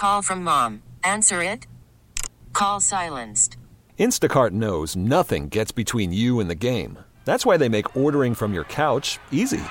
Call from mom. Answer it. Call silenced. Instacart knows nothing gets between you and the game. That's why they make ordering from your couch easy.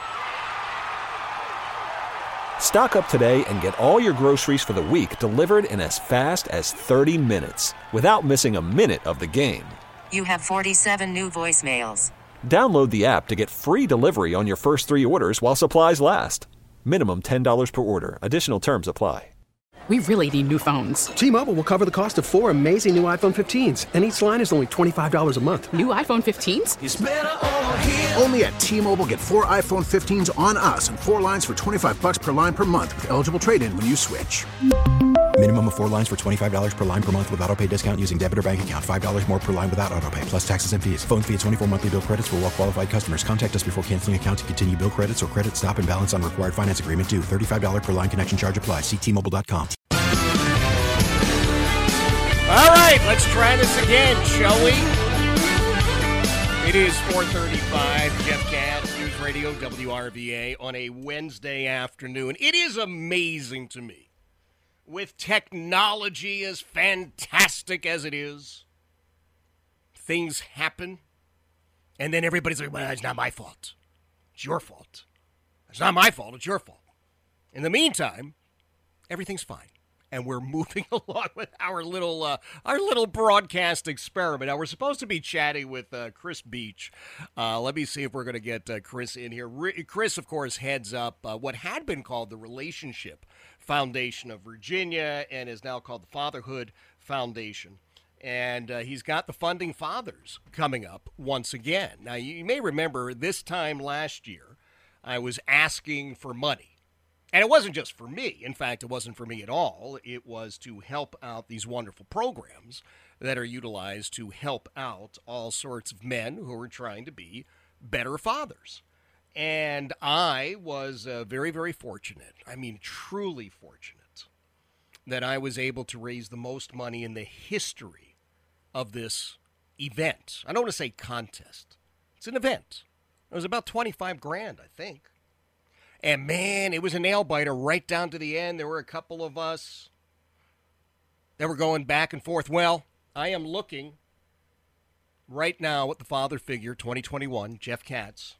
Stock up today and get all your groceries for the week delivered in as fast as 30 minutes without missing a minute of the game. You have 47 new voicemails. Download the app to get free delivery on your first 3 orders while supplies last. Minimum $10 per order. Additional terms apply. We really need new phones. T-Mobile will cover the cost of 4 amazing new iPhone 15s, and each line is only $25 a month. New iPhone 15s? It's better over here. Only at T-Mobile, get 4 iPhone 15s on us and 4 lines for $25 per line per month with eligible trade-in when you switch. Minimum of 4 lines for $25 per line per month with autopay discount using debit or bank account. $5 more per line without autopay, plus taxes and fees. Phone fee at 24 monthly bill credits for well-qualified customers. Contact us before canceling account to continue bill credits or credit stop and balance on required finance agreement due. $35 per line connection charge applies. See T-Mobile.com. All right, let's try this again, shall we? It is 4:35, Jeff Katz, News Radio, WRVA, on a Wednesday afternoon. It is amazing to me, with technology as fantastic as it is, things happen, and then everybody's like, well, it's not my fault. It's your fault. It's not my fault, it's your fault. In the meantime, everything's fine. And we're moving along with our little broadcast experiment. Now, we're supposed to be chatting with Chris Beach. Let me see if we're going to get Chris in here. Chris, of course, heads up what had been called the Relationship Foundation of Virginia and is now called the Fatherhood Foundation. And he's got the Funding Fathers coming up once again. Now, you may remember this time last year, I was asking for money. And it wasn't just for me. In fact, it wasn't for me at all. It was to help out these wonderful programs that are utilized to help out all sorts of men who are trying to be better fathers. And I was very, very fortunate, I mean truly fortunate, that I was able to raise the most money in the history of this event. I don't want to say contest. It's an event. It was about 25 grand, I think. And, man, it was a nail-biter right down to the end. There were a couple of us that were going back and forth. Well, I am looking right now at the father figure 2021, Jeff Katz.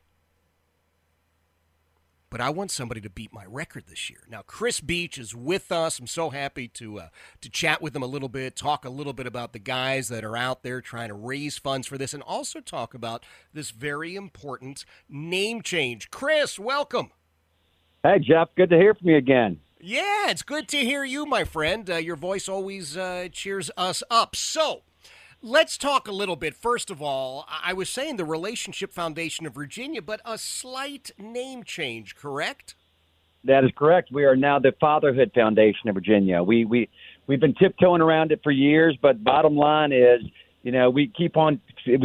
But I want somebody to beat my record this year. Now, Chris Beach is with us. I'm so happy to chat with him a little bit, talk a little bit about the guys that are out there trying to raise funds for this, and also talk about this very important name change. Chris, welcome. Hey, Jeff. Good to hear from you again. Yeah, it's good to hear you, my friend. Your voice always cheers us up. So, let's talk a little bit. First of all, I was saying the Relationship Foundation of Virginia, but a slight name change, correct? That is correct. We are now the Fatherhood Foundation of Virginia. We've been tiptoeing around it for years, but bottom line is, you know, people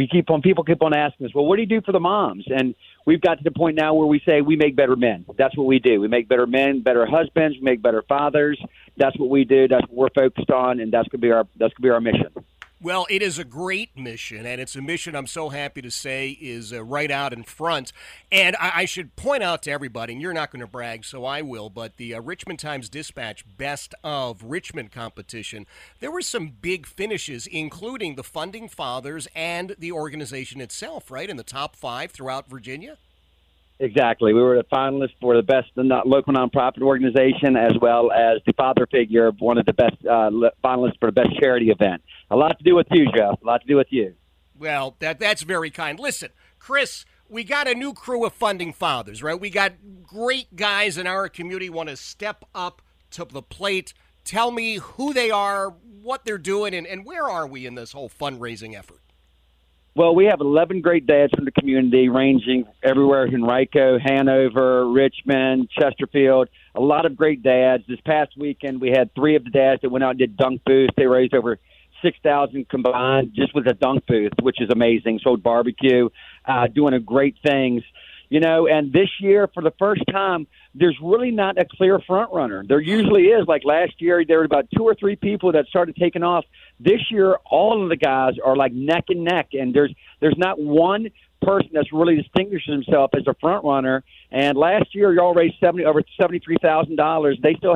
keep on asking us, well, what do you do for the moms? And we've got to the point now where we say we make better men. That's what we do. We make better men, better husbands, we make better fathers. That's what we do. That's what we're focused on, and that's gonna be our mission. Well, it is a great mission, and it's a mission I'm so happy to say is right out in front. And I should point out to everybody, and you're not going to brag, so I will, but the Richmond Times-Dispatch Best of Richmond competition, there were some big finishes, including the Funding Fathers and the organization itself, right, in the top 5 throughout Virginia? Exactly. We were the finalists for the best local nonprofit organization, as well as the father figure of one of the best finalists for the best charity event. A lot to do with you, Jeff. A lot to do with you. Well, that's very kind. Listen, Chris, we got a new crew of Funding Fathers, right? We got great guys in our community want to step up to the plate. Tell me who they are, what they're doing, and where are we in this whole fundraising effort? Well, we have 11 great dads from the community, ranging everywhere: Henrico, Hanover, Richmond, Chesterfield. A lot of great dads. This past weekend, we had 3 of the dads that went out and did dunk booths. They raised over $6,000 combined just with a dunk booth, which is amazing. Sold barbecue, doing great things. You know, and this year, for the first time, there's really not a clear front runner. There usually is. Like last year, there were about 2 or 3 people that started taking off. This year, all of the guys are like neck and neck, and there's not one person that's really distinguished himself as a front runner. And last year, y'all raised over $73,000. They still have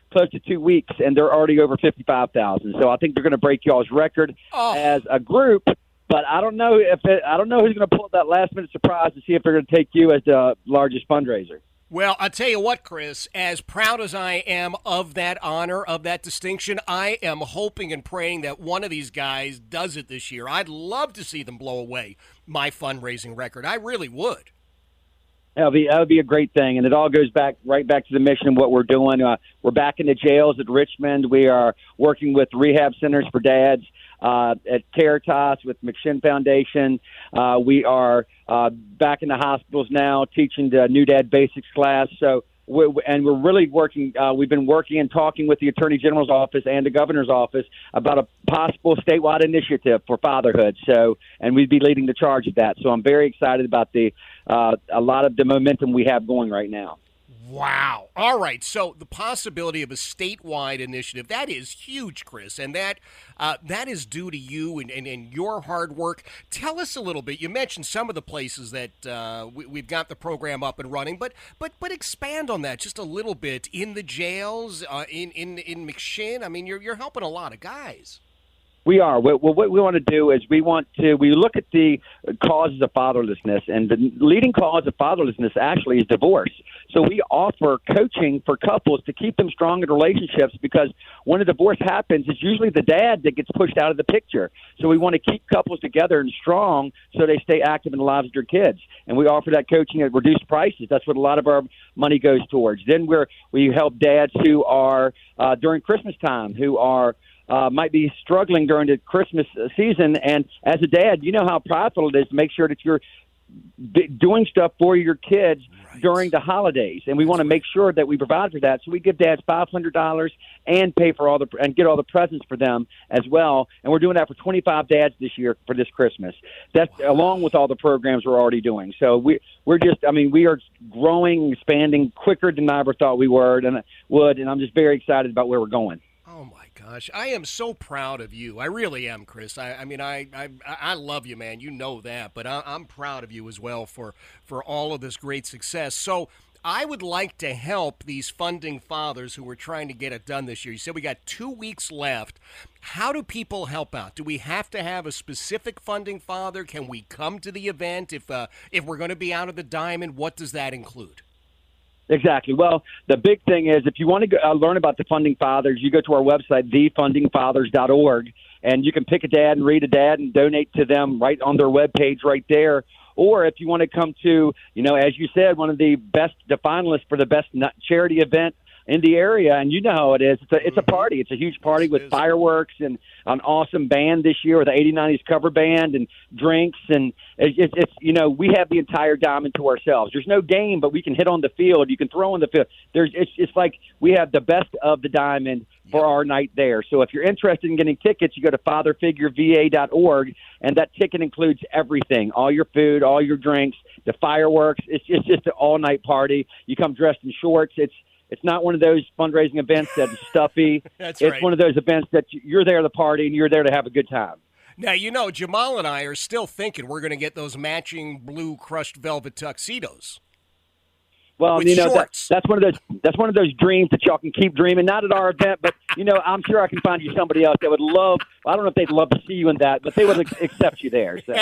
close to 2 weeks, and they're already over 55,000. So I think they're going to break y'all's record as a group. But I don't know who's going to pull up that last-minute surprise to see if they're going to take you as the largest fundraiser. Well, I'll tell you what, Chris, as proud as I am of that honor, of that distinction, I am hoping and praying that one of these guys does it this year. I'd love to see them blow away my fundraising record. I really would. That would be a great thing, and it all goes right back to the mission of what we're doing. We're back in the jails at Richmond. We are working with rehab centers for dads at Caritas with McShin Foundation. We are back in the hospitals now teaching the New Dad Basics class. So we're really working. We've been working and talking with the Attorney General's office and the Governor's office about a possible statewide initiative for fatherhood. So, and we'd be leading the charge of that. So I'm very excited about a lot of the momentum we have going right now. Wow. All right. So the possibility of a statewide initiative, that is huge, Chris, and that is due to you and your hard work. Tell us a little bit. You mentioned some of the places that we've got the program up and running, but expand on that just a little bit. In the jails, in McShin, I mean, you're helping a lot of guys. We are. What we want to do is we look at the causes of fatherlessness, and the leading cause of fatherlessness actually is divorce. So we offer coaching for couples to keep them strong in relationships, because when a divorce happens, it's usually the dad that gets pushed out of the picture. So we want to keep couples together and strong so they stay active in the lives of their kids. And we offer that coaching at reduced prices. That's what a lot of our money goes towards. Then we help dads who are during Christmas time, who are might be struggling during the Christmas season. And as a dad, you know how prideful it is to make sure that you're doing stuff for your kids during the holidays. And we want to make sure that we provide for that. So we give dads $500 and pay for and get all the presents for them as well. And we're doing that for 25 dads this year for this Christmas. That's along with all the programs we're already doing. So we are growing, expanding quicker than I ever thought we would. And I'm just very excited about where we're going. Oh, my gosh. I am so proud of you. I really am, Chris. I love you, man. You know that. But I'm proud of you as well for all of this great success. So I would like to help these funding fathers who are trying to get it done this year. You said we got 2 weeks left. How do people help out? Do we have to have a specific funding father? Can we come to the event if we're going to be out of the diamond? What does that include? Exactly. Well, the big thing is if you want to learn about the Funding Fathers, you go to our website, thefundingfathers.org, and you can pick a dad and read a dad and donate to them right on their webpage right there. Or if you want to come to, as you said, one of the finalists for the best charity event in the area, and you know how it is. It's a party. It's a huge party with fireworks and an awesome band this year with the 80/90s cover band and drinks, and it's we have the entire diamond to ourselves. There's no game, but we can hit on the field. You can throw on the field. It's like we have the best of the diamond for our night there. So if you're interested in getting tickets, you go to fatherfigureva.org, and that ticket includes everything: all your food, all your drinks, the fireworks. It's just an all-night party. You come dressed in shorts. It's not one of those fundraising events that's stuffy. It's one of those events that you're there to party and you're there to have a good time. Now, Jamal and I are still thinking we're going to get those matching blue crushed velvet tuxedos. Well, that's one of those dreams that y'all can keep dreaming. Not at our event, but I'm sure I can find you somebody else that would love. I don't know if they'd love to see you in that, but they would accept you there. So.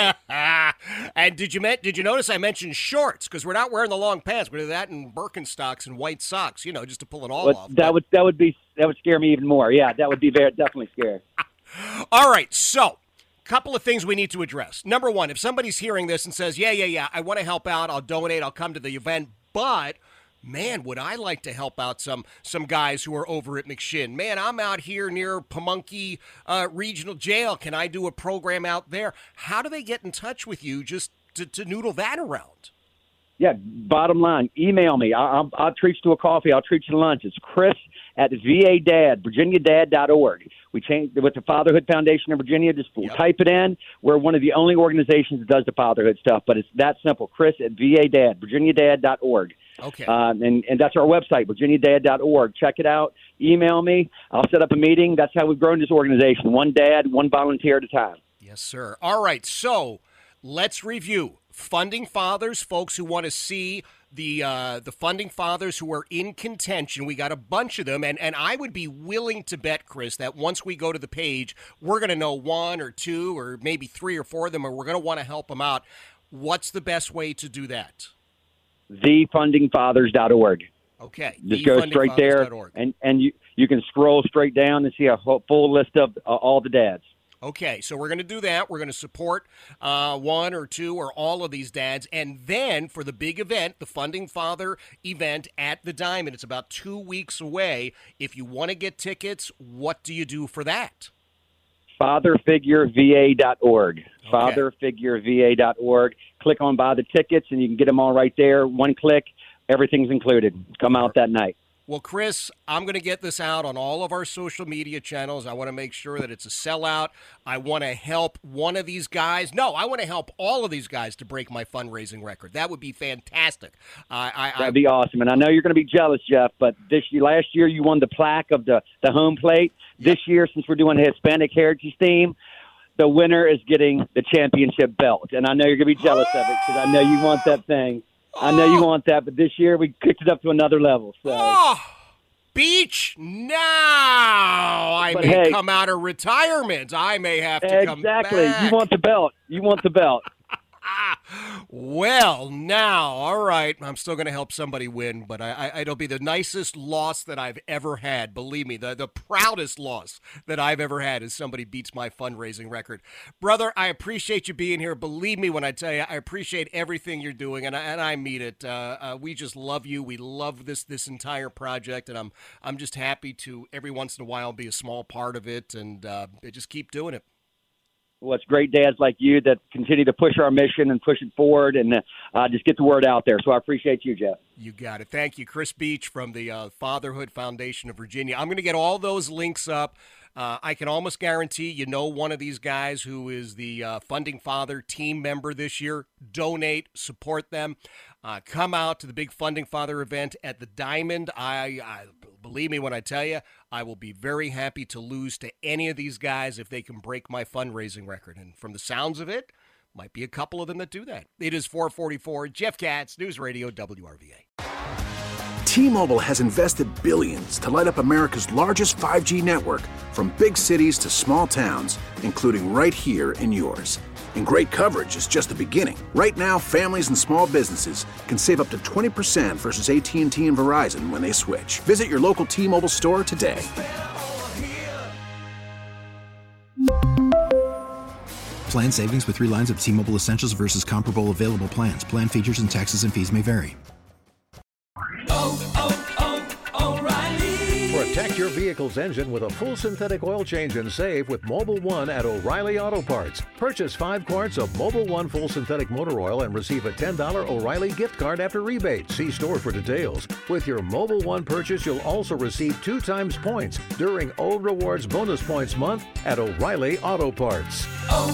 And did you notice I mentioned shorts, because we're not wearing the long pants. We're doing that in Birkenstocks and white socks, just to pull it all off. That would scare me even more. Yeah, that would be definitely scary. All right, so. Couple of things we need to address. Number one, if somebody's hearing this and says, yeah, I want to help out, I'll donate, I'll come to the event, but man, would I like to help out some guys who are over at McShin. Man, I'm out here near Pamunkey Regional Jail. Can I do a program out there? How do they get in touch with you just to noodle that around? Yeah, bottom line, email me. I'll treat you to a coffee. I'll treat you to lunch. It's Chris at VADad, virginiadad.org. We changed with the Fatherhood Foundation of Virginia. Just type it in. We're one of the only organizations that does the fatherhood stuff, but it's that simple. Chris at VADad, virginiadad.org. Okay. And that's our website, virginiadad.org. Check it out. Email me. I'll set up a meeting. That's how we've grown this organization. One dad, one volunteer at a time. Yes, sir. All right, so let's review. Funding Fathers, folks who want to see the Funding Fathers who are in contention. We got a bunch of them, and I would be willing to bet, Chris, that once we go to the page, we're going to know one or two or maybe 3 or 4 of them, and we're going to want to help them out. What's the best way to do that? TheFundingFathers.org. Okay. Just go straight there, and you can scroll straight down and see a full list of all the dads. Okay, so we're going to do that. We're going to support 1 or 2 or all of these dads. And then for the big event, the Funding Father event at the Diamond, it's about 2 weeks away. If you want to get tickets, what do you do for that? FatherFigureVA.org. Okay. FatherFigureVA.org. Click on buy the tickets, and you can get them all right there. One click, everything's included. Come out that night. Well, Chris, I'm going to get this out on all of our social media channels. I want to make sure that it's a sellout. I want to help one of these guys. No, I want to help all of these guys to break my fundraising record. That would be fantastic. That'd be awesome. And I know you're going to be jealous, Jeff, but last year you won the plaque of the home plate. Yep. This year, since we're doing a Hispanic Heritage theme, the winner is getting the championship belt. And I know you're going to be jealous of it because I know you want that thing. I know you want that, but this year we kicked it up to another level. So. Beach, now I may come out of retirement. I may have to come back. Exactly. You want the belt. You want the belt. Well, now, all right. I'm still going to help somebody win, but it'll be the nicest loss that I've ever had. Believe me, the proudest loss that I've ever had is somebody beats my fundraising record. Brother, I appreciate you being here. Believe me when I tell you, I appreciate everything you're doing, and I mean it. We just love you. We love this entire project, and I'm just happy to every once in a while be a small part of it, and just keep doing it. Well, it's great dads like you that continue to push our mission and push it forward and just get the word out there. So I appreciate you, Jeff. You got it. Thank you. Chris Beach from the Fatherhood Foundation of Virginia. I'm going to get all those links up. I can almost guarantee you know one of these guys who is the Funding Father team member this year. Donate, support them. Come out to the big Funding Father event at the Diamond. I believe me when I tell you, I will be very happy to lose to any of these guys if they can break my fundraising record. And from the sounds of it, might be a couple of them that do that. It is 4:44. Jeff Katz, News Radio WRVA. T-Mobile has invested billions to light up America's largest 5G network, from big cities to small towns, including right here in yours. And great coverage is just the beginning. Right now, families and small businesses can save up to 20% versus AT&T and Verizon when they switch. Visit your local T-Mobile store today. Plan savings with 3 lines of T-Mobile Essentials versus comparable available plans. Plan features and taxes and fees may vary. Protect your vehicle's engine with a full synthetic oil change and save with Mobil 1 at O'Reilly Auto Parts. Purchase 5 quarts of Mobil 1 full synthetic motor oil and receive a $10 O'Reilly gift card after rebate. See store for details. With your Mobil 1 purchase, you'll also receive 2 times points during O Rewards Bonus Points Month at O'Reilly Auto Parts.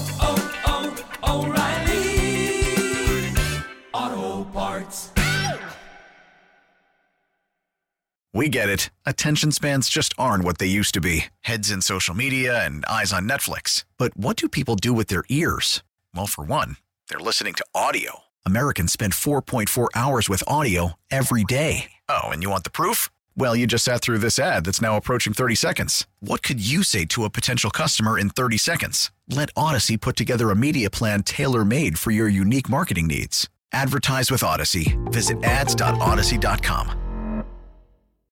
O'Reilly Auto Parts. We get it. Attention spans just aren't what they used to be. Heads in social media and eyes on Netflix. But what do people do with their ears? Well, for one, they're listening to audio. Americans spend 4.4 hours with audio every day. Oh, and you want the proof? Well, you just sat through this ad that's now approaching 30 seconds. What could you say to a potential customer in 30 seconds? Let Odyssey put together a media plan tailor-made for your unique marketing needs. Advertise with Odyssey. Visit ads.odyssey.com.